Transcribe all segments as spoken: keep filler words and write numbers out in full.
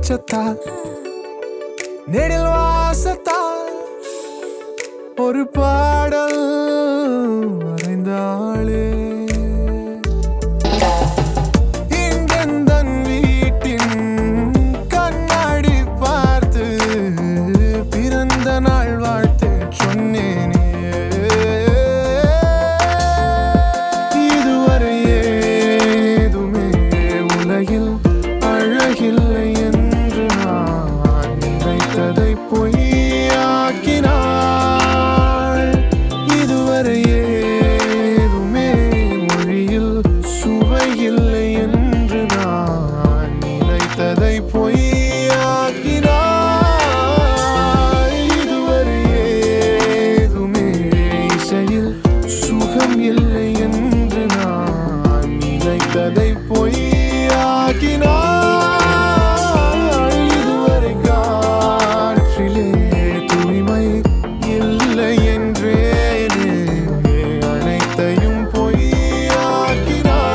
வெளிச்சத்தால் நெடில் வாசத்தால் ஒரு பாடல் வரைந்தாளே. இங்கெந்தன் வீட்டின் கண்ணாடி பார்த்து பிறந்த நாள் வாழ்த்து சொன்னேனே. இதுவரை ஏதுமே உலகில் அழகில்லை என்று நான் நினைத்ததை பொய்யாக்கினாள். இதுவரை ஏதுமே மொழியில் சுவையில்லை என்று நான் நினைத்ததை பொய்யாக்கினாள். இதுவரை ஏதுமே இசையில் சுகம் இல்லை என்று நான் நினைத்ததை பொய்யாக்கினாள். இதுவரை காற்றிலே தூய்மை இல்லை என்றே அனைத்தையும் பொய்யாக்கினாள்.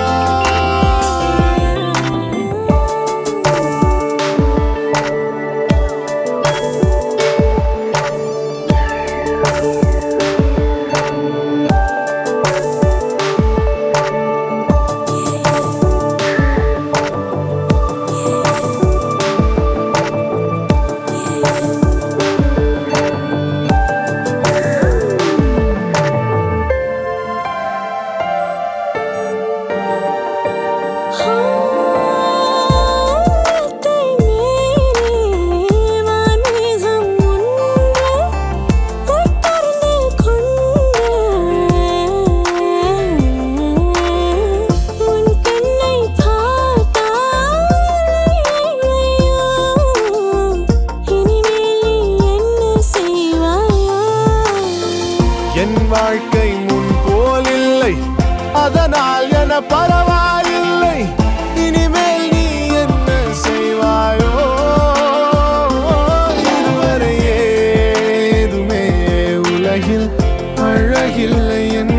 என் வாழ்க்கை முன் போல் இல்லை, அதனால் என பரவாயில்லை. இனிமேல் நீ என்ன செய்வாயோ? இதுவரை ஏதுமே உலகில் அழகில்லை.